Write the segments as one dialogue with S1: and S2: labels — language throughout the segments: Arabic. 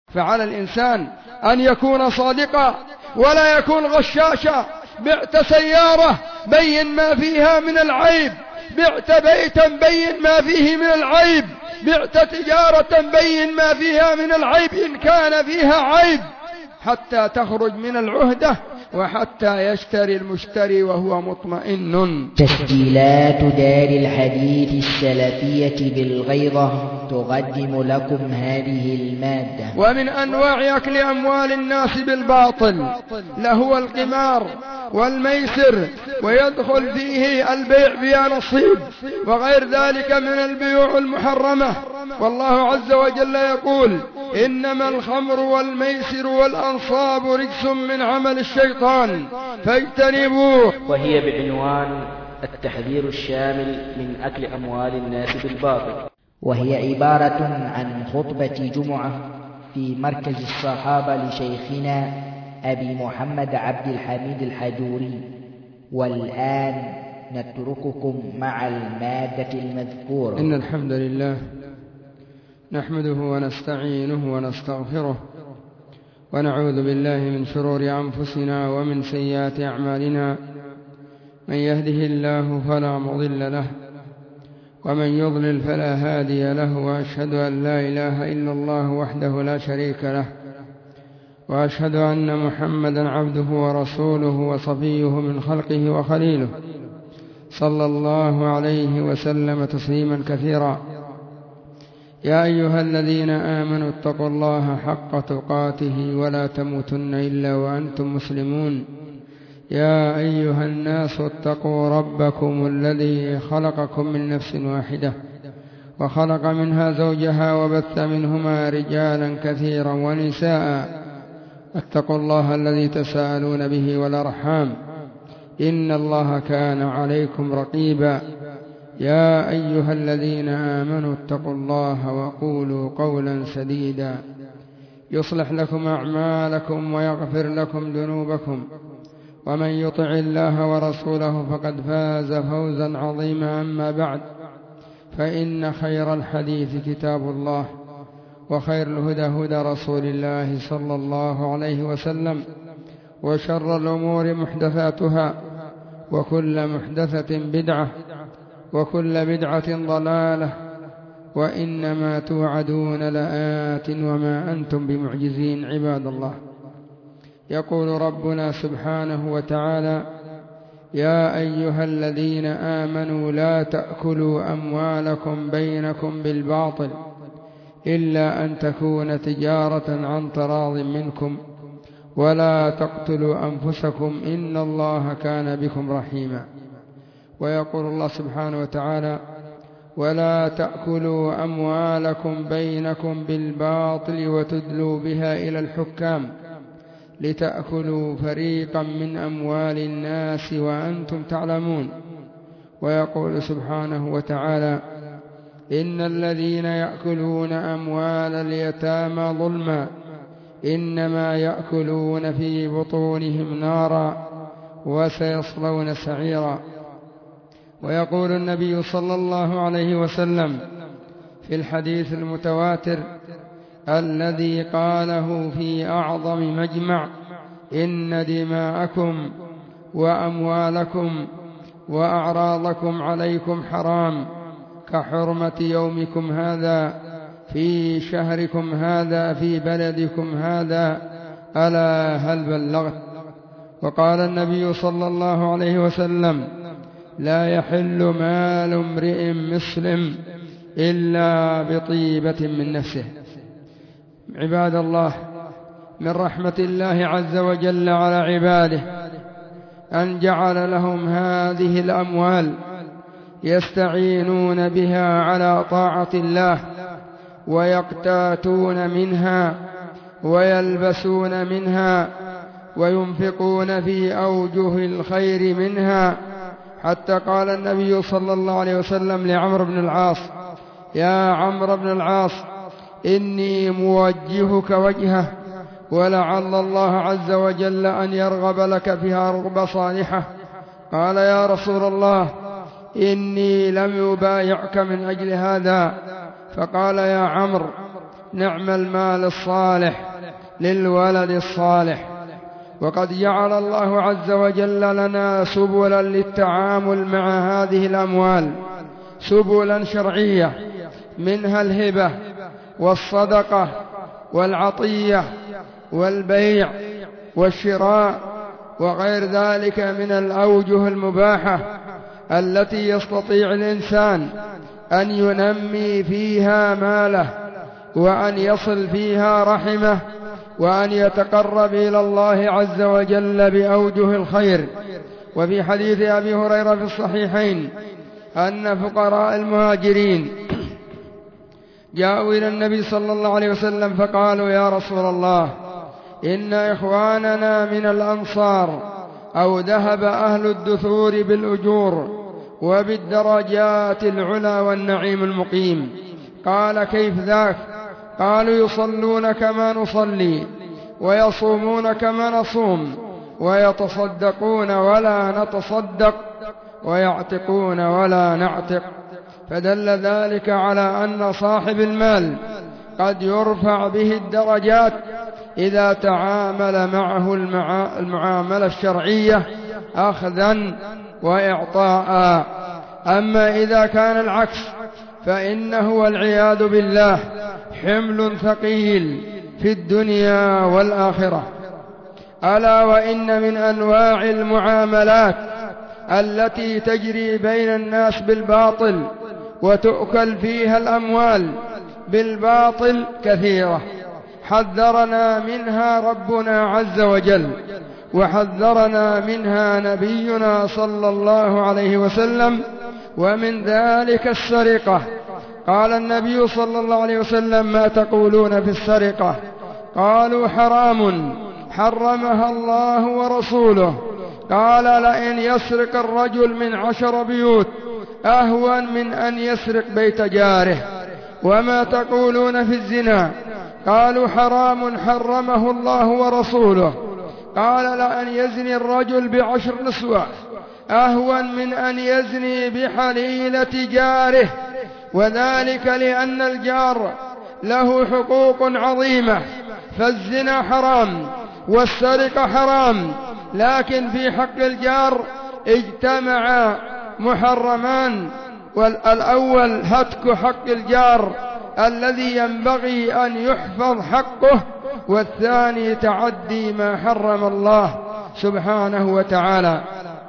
S1: فعلى الإنسان أن يكون صادقا ولا يكون غشاشا. بعت سيارة بين ما فيها من العيب، بعت بيتا بين ما فيه من العيب، بعت تجارة بين ما فيها من العيب إن كان فيها عيب، حتى تخرج من العهدة وحتى يشتري المشتري وهو مطمئن.
S2: تسجيلات دار الحديث السلفية بالغيضة تقدم لكم هذه المادة.
S1: ومن أنواع أكل أموال الناس بالباطل لهو القمار والميسر، ويدخل فيه البيع بلا نصيب وغير ذلك من البيوع المحرمة. والله عز وجل يقول: إنما الخمر والميسر والأنصاب رجس من عمل الشيطان فاجتنبوه.
S3: وهي بعنوان التحذير الشامل من أكل أموال الناس بالباطل،
S2: وهي عبارة عن خطبة جمعة في مركز الصحابة لشيخنا أبي محمد عبد الحميد الحجوري. والآن نترككم مع المادة المذكورة.
S1: إن الحمد لله نحمده ونستعينه ونستغفره، ونعوذ بالله من شرور أنفسنا ومن سيئات أعمالنا. من يهده الله فلا مضل له، ومن يضلل فلا هادي له، وأشهد أن لا إله إلا الله وحده لا شريك له، وأشهد أن محمدا عبده ورسوله وصفيه من خلقه وخليله، صلى الله عليه وسلم تسليما كثيرا. يا أيها الذين آمنوا اتقوا الله حق تقاته ولا تموتن إلا وأنتم مسلمون. يا أيها الناس اتقوا ربكم الذي خلقكم من نفس واحدة وخلق منها زوجها وبث منهما رجالا كثيرا ونساء. اتقوا الله الذي تساءلون به والأرحام، إن الله كان عليكم رقيبا. يا أيها الذين آمنوا اتقوا الله وقولوا قولا سديدا يصلح لكم أعمالكم ويغفر لكم ذنوبكم، ومن يطع الله ورسوله فقد فاز فوزا عظيما. أما بعد، فإن خير الحديث كتاب الله، وخير الهدى هدى رسول الله صلى الله عليه وسلم، وشر الأمور محدثاتها، وكل محدثة بدعة، وكل بدعة ضلالة، وإنما توعدون لآت وما أنتم بمعجزين. عباد الله، يقول ربنا سبحانه وتعالى: يا أيها الذين آمنوا لا تأكلوا أموالكم بينكم بالباطل إلا أن تكون تجارة عن تراض منكم، ولا تقتلوا أنفسكم إن الله كان بكم رحيما. ويقول الله سبحانه وتعالى: ولا تأكلوا أموالكم بينكم بالباطل وتدلوا بها إلى الحكام لتأكلوا فريقا من أموال الناس وأنتم تعلمون. ويقول سبحانه وتعالى: إن الذين يأكلون أموال اليتامى ظلما إنما يأكلون في بطونهم نارا وسيصلون سعيرا. ويقول النبي صلى الله عليه وسلم في الحديث المتواتر الذي قاله في أعظم مجمع: إن دماءكم وأموالكم وأعراضكم عليكم حرام كحرمة يومكم هذا في شهركم هذا في بلدكم هذا، ألا هل بلغت؟ وقال النبي صلى الله عليه وسلم: لا يحل مال امرئ مسلم إلا بطيبة من نفسه. عباد الله، من رحمة الله عز وجل على عباده أن جعل لهم هذه الأموال يستعينون بها على طاعة الله، ويقتاتون منها ويلبسون منها وينفقون في أوجه الخير منها. حتى قال النبي صلى الله عليه وسلم لعمرو بن العاص: يا عمرو بن العاص، إني موجهك وجهه، ولعل الله عز وجل أن يرغب لك فيها رغبة صالحة. قال: يا رسول الله، إني لم أبايعك من أجل هذا. فقال: يا عمرو، نعم المال الصالح للولد الصالح. وقد جعل الله عز وجل لنا سبلا للتعامل مع هذه الأموال، سبلا شرعية، منها الهبة والصدقة والعطية والبيع والشراء وغير ذلك من الأوجه المباحة التي يستطيع الإنسان أن ينمي فيها ماله وأن يصل فيها رحمه وأن يتقرب إلى الله عز وجل بأوجه الخير. وفي حديث أبي هريرة في الصحيحين أن فقراء المهاجرين جاءوا إلى النبي صلى الله عليه وسلم فقالوا: يا رسول الله، إن إخواننا من الأنصار أو ذهب أهل الدثور بالأجور وبالدرجات العلى والنعيم المقيم. قال: كيف ذاك؟ قالوا: يصلون كما نصلي ويصومون كما نصوم ويتصدقون ولا نتصدق ويعتقون ولا نعتق. فدل ذلك على أن صاحب المال قد يرفع به الدرجات إذا تعامل معه المعاملة الشرعية أخذا وإعطاء. أما إذا كان العكس فإنه والعياذ بالله حمل ثقيل في الدنيا والآخرة. ألا وإن من أنواع المعاملات التي تجري بين الناس بالباطل وتؤكل فيها الأموال بالباطل كثيرة، حذرنا منها ربنا عز وجل وحذرنا منها نبينا صلى الله عليه وسلم، ومن ذلك السرقة. قال النبي صلى الله عليه وسلم: ما تقولون في السرقة؟ قالوا: حرام حرمها الله ورسوله. قال: لئن يسرق الرجل من 10 بيوت أهون من أن يسرق بيت جاره. وما تقولون في الزنا؟ قالوا: حرام حرمه الله ورسوله. قال: لأن يزني الرجل ب10 نسوة أهون من أن يزني بحليلة جاره، وذلك لأن الجار له حقوق عظيمة، فالزنا حرام والسرقة حرام، لكن في حق الجار اجتمع محرمان. والأول هتك حق الجار الذي ينبغي أن يحفظ حقه، والثاني تعدي ما حرم الله سبحانه وتعالى.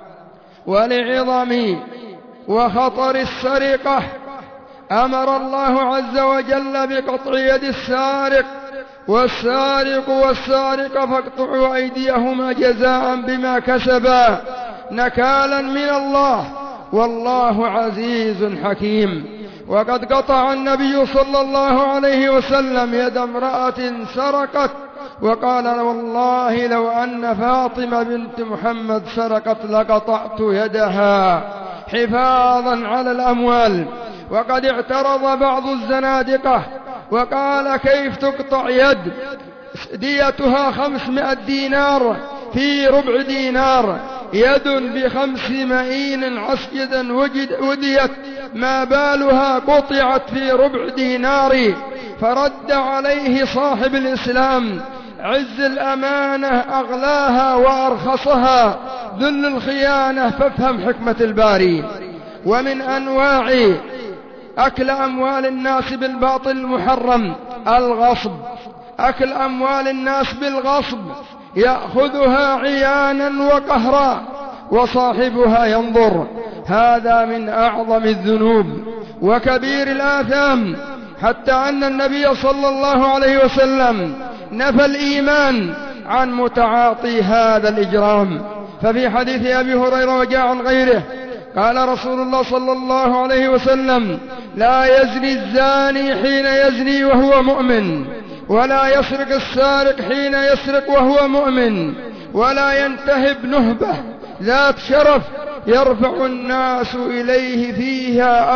S1: ولعظم وخطر السرقة أمر الله عز وجل بقطع يد السارق، والسارق والسارقة فاقطعوا أيديهما جزاء بما كسبا نكالا من الله، والله عزيز حكيم. وقد قطع النبي صلى الله عليه وسلم يد امرأة سرقت، وقال: والله لو أن فاطمة بنت محمد سرقت لقطعت يدها حفاظا على الأموال. وقد اعترض بعض الزنادقة وقال: كيف تقطع يد ديتها 500 دينار في ربع دينار؟ يد ب500 عسجدا وديت، ما بالها قطعت في ربع دينار؟ فرد عليه صاحب الإسلام: عز الأمانة أغلاها وأرخصها، ذل الخيانة فافهم حكمة الباري. ومن أنواع أكل أموال الناس بالباطل المحرم الغصب، أكل أموال الناس بالغصب، يأخذها عيانا وقهرا وصاحبها ينظر. هذا من أعظم الذنوب وكبير الآثام، حتى أن النبي صلى الله عليه وسلم نفى الإيمان عن متعاطي هذا الإجرام. ففي حديث أبي هريرة وجاء عن غيره قال رسول الله صلى الله عليه وسلم: لا يزني الزاني حين يزني وهو مؤمن، ولا يسرق السارق حين يسرق وهو مؤمن، ولا ينتهب نهبة ذات شرف يرفع الناس إليه فيها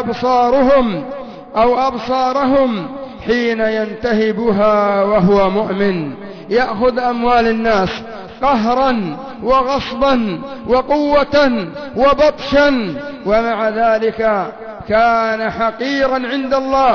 S1: أبصارهم حين ينتهبها وهو مؤمن. يأخذ أموال الناس قهرا وغصبا وقوة وبطشا، ومع ذلك كان حقيرا عند الله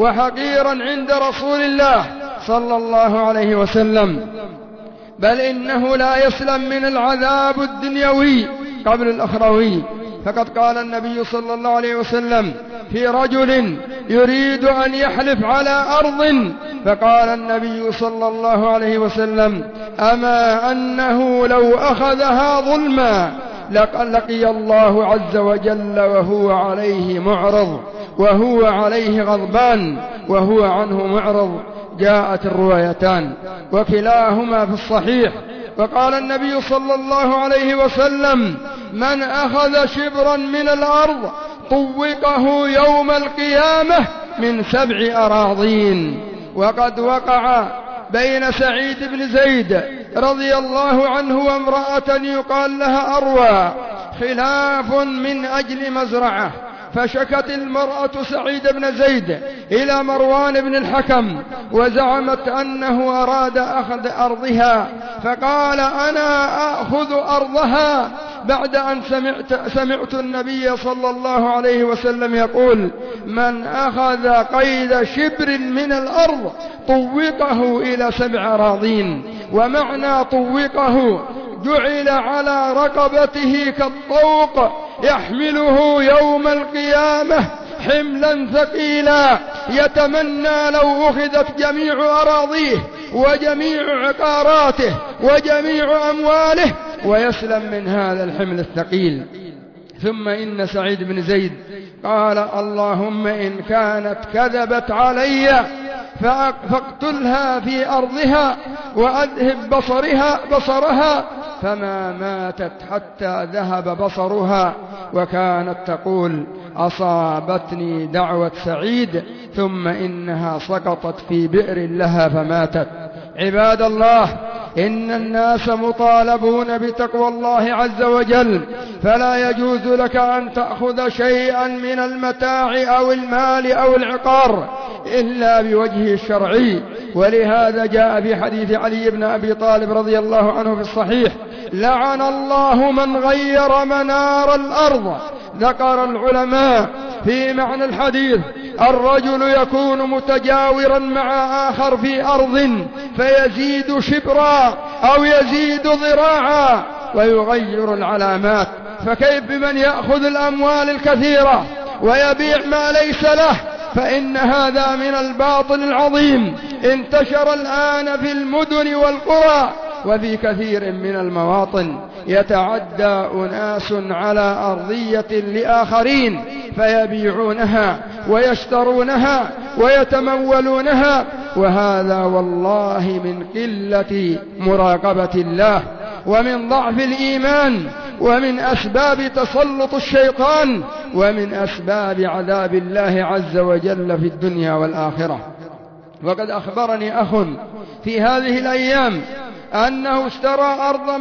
S1: وحقيرا عند رسول الله صلى الله عليه وسلم، بل إنه لا يسلم من العذاب الدنيوي قبل الأخروي. فقد قال النبي صلى الله عليه وسلم في رجل يريد أن يحلف على أرض، فقال النبي صلى الله عليه وسلم: أما أنه لو أخذها ظلما لقي الله عز وجل وهو عليه معرض، وهو عليه غضبان، وهو عنه معرض. جاءت الروايتان وكلاهما في الصحيح. وقال النبي صلى الله عليه وسلم: من أخذ شبرا من الأرض طوقه يوم القيامة من 7 أراضين. وقد وقع بين سعيد بن زيد رضي الله عنه وامرأة يقال لها أروى خلاف من أجل مزرعة، فشكت المرأة سعيد بن زيد إلى مروان بن الحكم، وزعمت أنه أراد أخذ أرضها، فقال: أنا أخذ أرضها، بعد أن سمعت النبي صلى الله عليه وسلم يقول: من أخذ قيد شبر من الأرض طوقه إلى 7 أراضين. ومعنى طوقه جعل على رقبته كالطوق يحمله يوم القيامة حملا ثقيلا، يتمنى لو أخذت جميع أراضيه وجميع عقاراته وجميع أمواله ويسلم من هذا الحمل الثقيل. ثم إن سعيد بن زيد قال: اللهم إن كانت كذبت علي فاقتلها في أرضها وأذهب بصرها، فما ماتت حتى ذهب بصرها. وكانت تقول: أصابتني دعوة سعيد ثم إنها سقطت في بئر لها فماتت. عباد الله، إن الناس مطالبون بتقوى الله عز وجل، فلا يجوز لك أن تأخذ شيئا من المتاع أو المال أو العقار إلا بوجهه الشرعي. ولهذا جاء في حديث علي بن أبي طالب رضي الله عنه في الصحيح: لعن الله من غير منار الأرض. ذكر العلماء في معنى الحديث: الرجل يكون متجاورا مع آخر في أرض فيزيد شبرا أو يزيد ذراعا ويغير العلامات، فكيف بمن يأخذ الأموال الكثيرة ويبيع ما ليس له؟ فإن هذا من الباطل العظيم انتشر الآن في المدن والقرى وفي كثير من المواطن. يتعدى أناس على أرضية لآخرين فيبيعونها ويشترونها ويتمولونها، وهذا والله من قلة مراقبة الله ومن ضعف الإيمان ومن أسباب تسلط الشيطان ومن أسباب عذاب الله عز وجل في الدنيا والآخرة. وقد أخبرني أخ في هذه الأيام أنه اشترى أرضا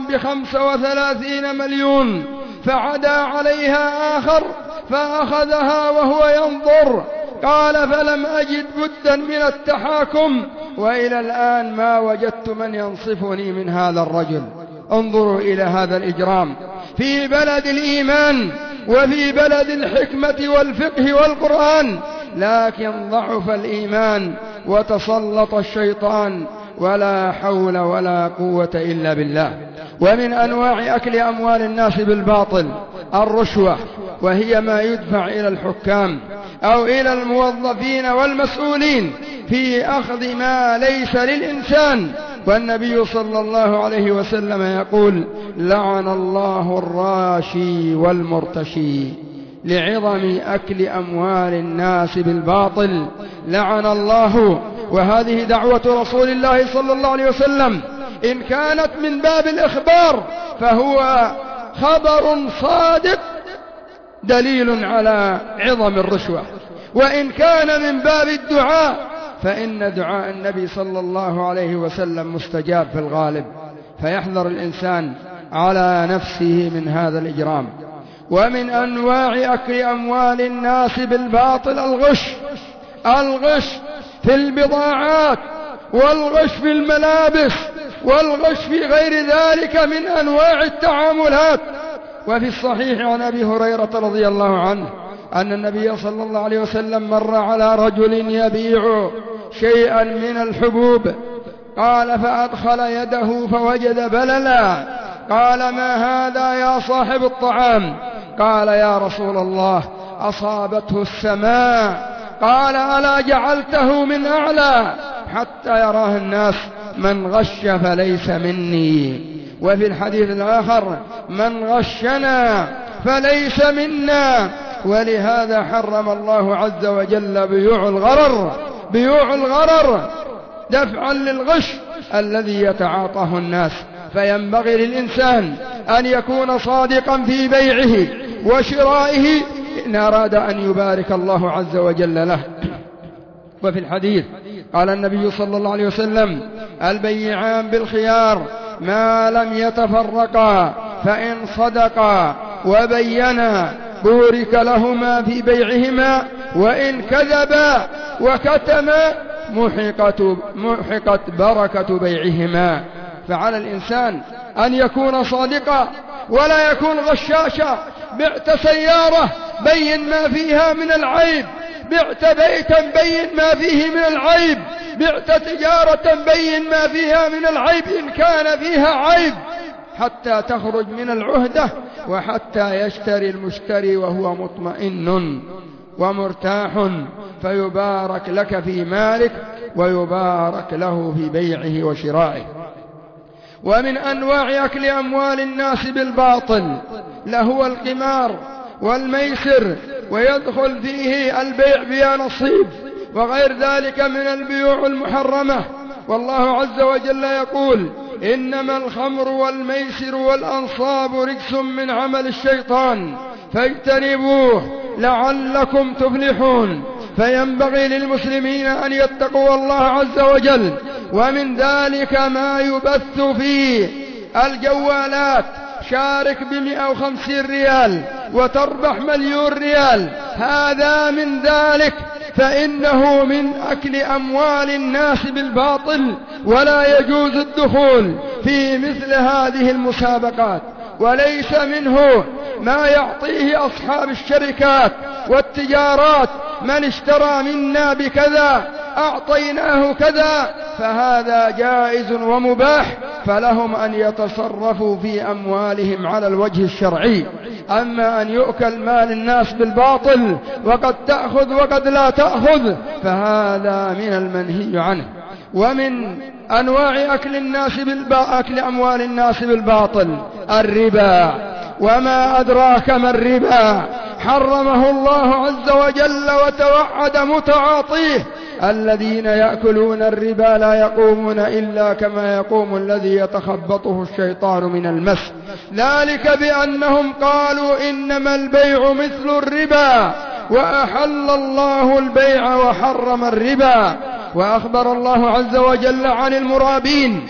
S1: ب35 مليون، فعدا عليها آخر فأخذها وهو ينظر. قال: فلم أجد بدا من التحاكم، وإلى الآن ما وجدت من ينصفني من هذا الرجل. انظروا إلى هذا الإجرام في بلد الإيمان وفي بلد الحكمة والفقه والقرآن، لكن ضعف الإيمان وتسلط الشيطان، ولا حول ولا قوة إلا بالله. ومن أنواع أكل أموال الناس بالباطل الرشوة، وهي ما يدفع إلى الحكام أو إلى الموظفين والمسؤولين في أخذ ما ليس للإنسان. والنبي صلى الله عليه وسلم يقول: لعن الله الراشي والمرتشي، لعظم أكل أموال الناس بالباطل لعن الله. وهذه دعوة رسول الله صلى الله عليه وسلم، إن كانت من باب الإخبار فهو خبر صادق دليل على عظم الرشوة، وإن كان من باب الدعاء فإن دعاء النبي صلى الله عليه وسلم مستجاب في الغالب، فيحذر الإنسان على نفسه من هذا الإجرام. ومن أنواع أكل أموال الناس بالباطل الغش في البضاعات، والغش في الملابس، والغش في غير ذلك من أنواع التعاملات. وفي الصحيح عن أبي هريرة رضي الله عنه أن النبي صلى الله عليه وسلم مر على رجل يبيع شيئا من الحبوب، قال فأدخل يده فوجد بللا، قال ما هذا يا صاحب الطعام؟ قال يا رسول الله أصابته السماء. قال ألا جعلته من أعلى حتى يراه الناس؟ من غش فليس مني. وفي الحديث الآخر من غشنا فليس منا. ولهذا حرم الله عز وجل بيوع الغرر دفعا للغش الذي يتعاطاه الناس. فينبغي للإنسان أن يكون صادقا في بيعه وشرائه إن أراد أن يبارك الله عز وجل له. وفي الحديث قال النبي صلى الله عليه وسلم البيعان بالخيار ما لم يتفرقا، فإن صدقا وبينا بورك لهما في بيعهما، وإن كذبا وكتما محقت بركة بيعهما. فعلى الإنسان أن يكون صادقا ولا يكون غشاشا. بعت سيارة بين ما فيها من العيب، بعت بيتا بين ما فيه من العيب، بعت تجارة بين ما فيها من العيب إن كان فيها عيب، حتى تخرج من العهدة وحتى يشتري المشتري وهو مطمئن ومرتاح، فيبارك لك في مالك ويبارك له في بيعه وشرائه. ومن أنواع أكل أموال الناس بالباطل لهو القمار والميسر، ويدخل فيه البيع بلا نصيب وغير ذلك من البيوع المحرمة. والله عز وجل يقول إنما الخمر والميسر والأنصاب رجس من عمل الشيطان فاجتنبوه لعلكم تفلحون. فينبغي للمسلمين أن يتقوا الله عز وجل. ومن ذلك ما يبث في الجوالات، شارك ب150 ريال وتربح 1,000,000 ريال، هذا من ذلك، فإنه من أكل أموال الناس بالباطل، ولا يجوز الدخول في مثل هذه المسابقات. وليس منه ما يعطيه أصحاب الشركات والتجارات من اشترى منا بكذا أعطيناه كذا، فهذا جائز ومباح، فلهم أن يتصرفوا في أموالهم على الوجه الشرعي. أما أن يؤكل مال الناس بالباطل وقد تأخذ وقد لا تأخذ فهذا من المنهي عنه. ومن أنواع أكل أموال الناس بالباطل الربا، وما أدراك ما الربا، حرمه الله عز وجل وتوعد متعاطيه الذين يأكلون الربا لا يقومون إلا كما يقوم الذي يتخبطه الشيطان من المس، ذلك بأنهم قالوا إنما البيع مثل الربا وأحل الله البيع وحرم الربا. وأخبر الله عز وجل عن المرابين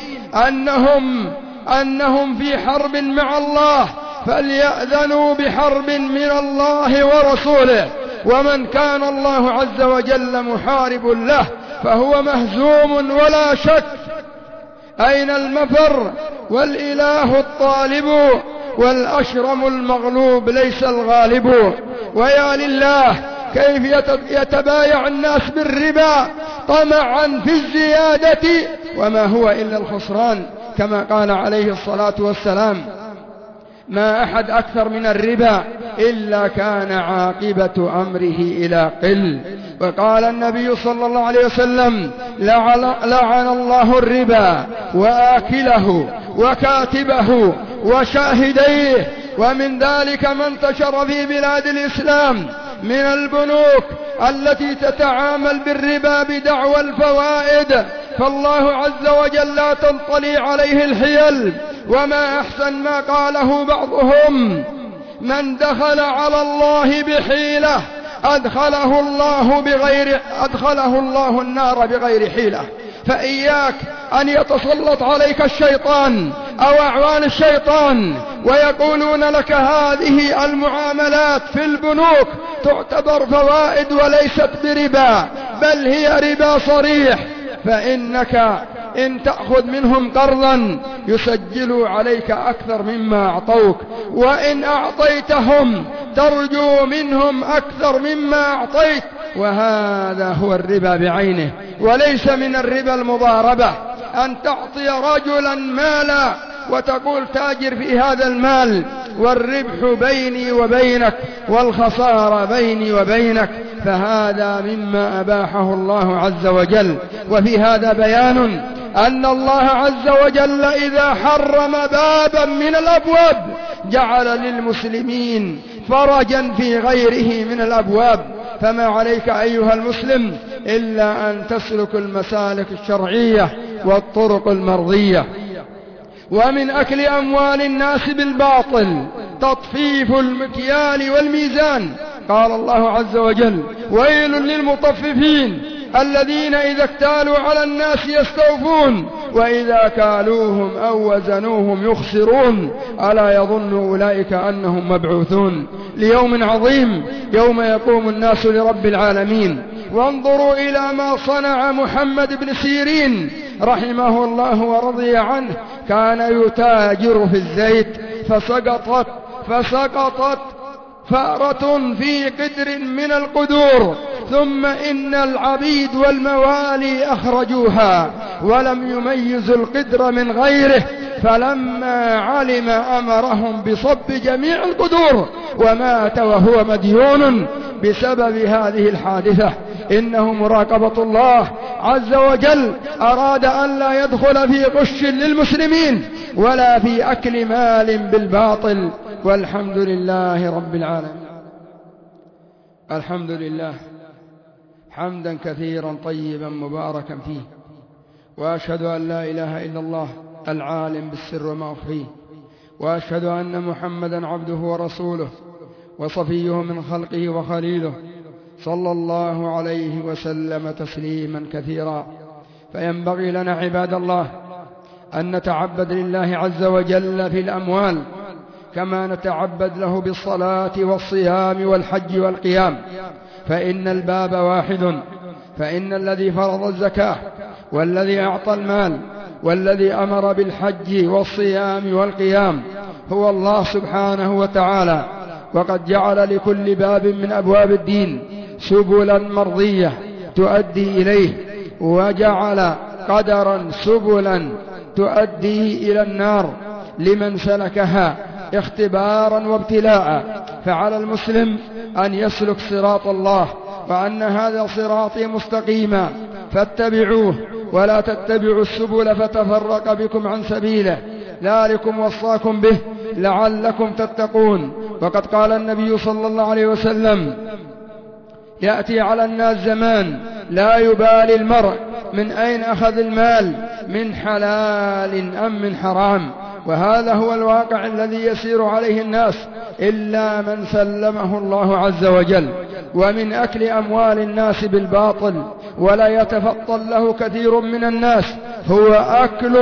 S1: أنهم في حرب مع الله، فليأذنوا بحرب من الله ورسوله، ومن كان الله عز وجل محارب له فهو مهزوم ولا شك. أين المفر والإله الطالب، والأشرم المغلوب ليس الغالب. ويا لله كيف يتبايع الناس بالربا طمعا في الزيادة وما هو إلا الخسران، كما قال عليه الصلاة والسلام ما أحد أكثر من الربا إلا كان عاقبة أمره إلى قل. وقال النبي صلى الله عليه وسلم لعن الله الربا وآكله وكاتبه وشاهديه. ومن ذلك ما انتشر في بلاد الإسلام من البنوك التي تتعامل بالربا بدعوى الفوائد، فالله عز وجل لا تنطلي عليه الحيل. وما أحسن ما قاله بعضهم من دخل على الله بحيلة أدخله الله النار بغير حيلة. فإياك أن يتسلط عليك الشيطان أو أعوان الشيطان ويقولون لك هذه المعاملات في البنوك تعتبر فوائد وليست بربا، بل هي ربا صريح، فإنك إن تأخذ منهم قرضا يسجلوا عليك أكثر مما أعطوك، وإن أعطيتهم ترجو منهم أكثر مما أعطيت، وهذا هو الربا بعينه. وليس من الربا المضاربة أن تعطي رجلا مالا وتقول تاجر في هذا المال والربح بيني وبينك والخسارة بيني وبينك، فهذا مما أباحه الله عز وجل. وفي هذا بيان أن الله عز وجل إذا حرم بابا من الأبواب جعل للمسلمين فرجا في غيره من الأبواب. فما عليك أيها المسلم إلا أن تسلك المسالك الشرعية والطرق المرضية. ومن أكل أموال الناس بالباطل تطفيف المكيال والميزان. قال الله عز وجل: ويل للمطففين الذين إذا اكتالوا على الناس يستوفون وإذا كالوهم أو وزنوهم يخسرون ألا يظن أولئك أنهم مبعوثون ليوم عظيم يوم يقوم الناس لرب العالمين. وانظروا إلى ما صنع محمد بن سيرين رحمه الله ورضي عنه، كان يتاجر في الزيت فسقطت فأرة في قدر من القدور، ثم إن العبيد والموالي أخرجوها ولم يميزوا القدر من غيره، فلما علم أمرهم بصب جميع القدور ومات وهو مديون بسبب هذه الحادثة. إنه مراقبة الله عز وجل أراد أن لا يدخل في غش للمسلمين ولا في أكل مال بالباطل. والحمد لله رب العالمين. الحمد لله حمدا كثيرا طيبا مباركا فيه، وأشهد أن لا إله إلا الله العالم بالسر وما أخفيه، وأشهد أن محمدا عبده ورسوله وصفيه من خلقه وخليله صلى الله عليه وسلم تسليما كثيرا. فينبغي لنا عباد الله أن نتعبد لله عز وجل في الأموال كما نتعبد له بالصلاة والصيام والحج والقيام، فإن الباب واحد. فإن الذي فرض الزكاة والذي أعطى المال والذي أمر بالحج والصيام والقيام هو الله سبحانه وتعالى، وقد جعل لكل باب من أبواب الدين سبلا مرضية تؤدي إليه، وجعل قدرا سبلا تؤدي إلى النار لمن سلكها اختبارا وابتلاء. فعلى المسلم أن يسلك صراط الله، وأن هذا صراطي مستقيما فاتبعوه ولا تتبعوا السبل فتفرق بكم عن سبيله، ذلكم وصاكم به لعلكم تتقون. وقد قال النبي صلى الله عليه وسلم: يأتي على الناس زمان لا يبالي المرء من أين أخذ المال، من حلال أم من حرام. وهذا هو الواقع الذي يسير عليه الناس إلا من سلمه الله عز وجل. ومن أكل أموال الناس بالباطل ولا يتفطن له كثير من الناس هو أكل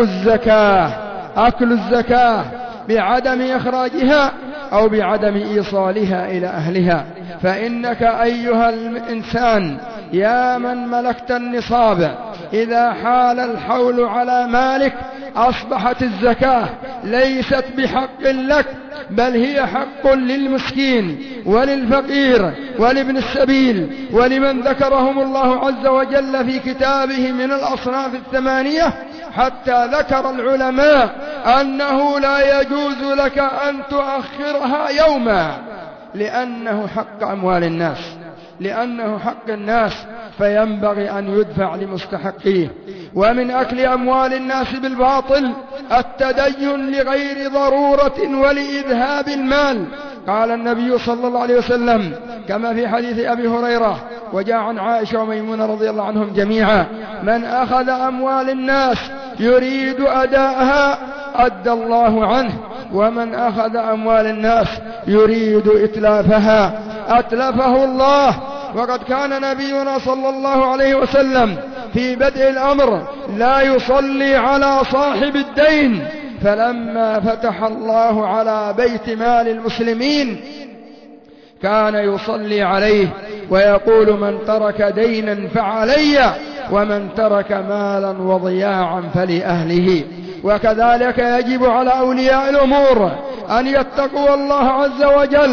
S1: الزكاة بعدم إخراجها أو بعدم إيصالها إلى أهلها. فإنك أيها الإنسان يا من ملكت النصاب إذا حال الحول على مالك أصبحت الزكاة ليست بحق لك، بل هي حق للمسكين وللفقير ولابن السبيل ولمن ذكرهم الله عز وجل في كتابه من الأصناف الثمانية، حتى ذكر العلماء أنه لا يجوز لك أن تؤخرها يوما، لأنه حق أموال الناس، لأنه حق الناس، فينبغي أن يدفع لمستحقيه. ومن أكل أموال الناس بالباطل التدين لغير ضرورة ولإذهاب المال. قال النبي صلى الله عليه وسلم كما في حديث أبي هريرة وجاء عن عائشة وميمونة رضي الله عنهم جميعا: من أخذ أموال الناس يريد أداءها أدى الله عنه، ومن أخذ أموال الناس يريد إتلافها أتلفه الله. وقد كان نبينا صلى الله عليه وسلم في بدء الأمر لا يصلي على صاحب الدين، فلما فتح الله على بيت مال المسلمين كان يصلي عليه ويقول: من ترك دينا فعلي، ومن ترك مالا وضياعا فلأهله. وكذلك يجب على أولياء الأمور أن يتقوا الله عز وجل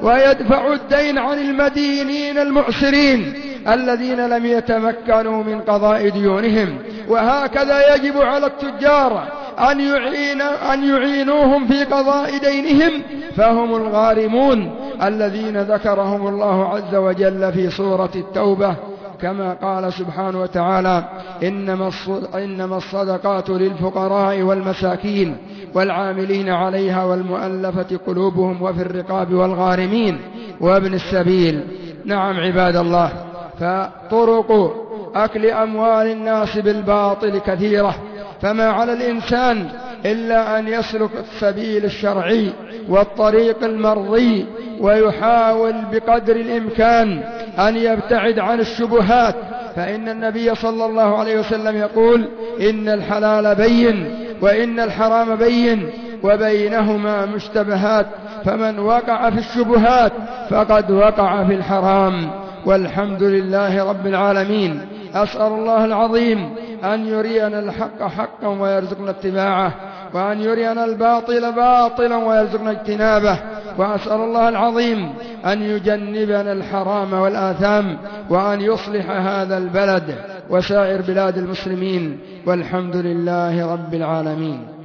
S1: ويدفع الدين عن المدينين المعسرين الذين لم يتمكنوا من قضاء ديونهم. وهكذا يجب على التجار أن يعينوهم في قضاء دينهم، فهم الغارمون الذين ذكرهم الله عز وجل في سورة التوبة، كما قال سبحانه وتعالى: إنما الصدقات للفقراء والمساكين والعاملين عليها والمؤلفة قلوبهم وفي الرقاب والغارمين وابن السبيل. نعم عباد الله، فطرق أكل أموال الناس بالباطل كثيرة، فما على الإنسان إلا أن يسلك السبيل الشرعي والطريق المرضي، ويحاول بقدر الإمكان أن يبتعد عن الشبهات، فإن النبي صلى الله عليه وسلم يقول: إن الحلال بين وإن الحرام بين وبينهما مشتبهات، فمن وقع في الشبهات فقد وقع في الحرام. والحمد لله رب العالمين. أسأل الله العظيم أن يرينا الحق حقا ويرزقنا اتباعه، وأن يرينا الباطل باطلا ويرزقنا اجتنابه، وأسأل الله العظيم أن يجنبنا الحرام والآثام، وأن يصلح هذا البلد وسائر بلاد المسلمين، والحمد لله رب العالمين.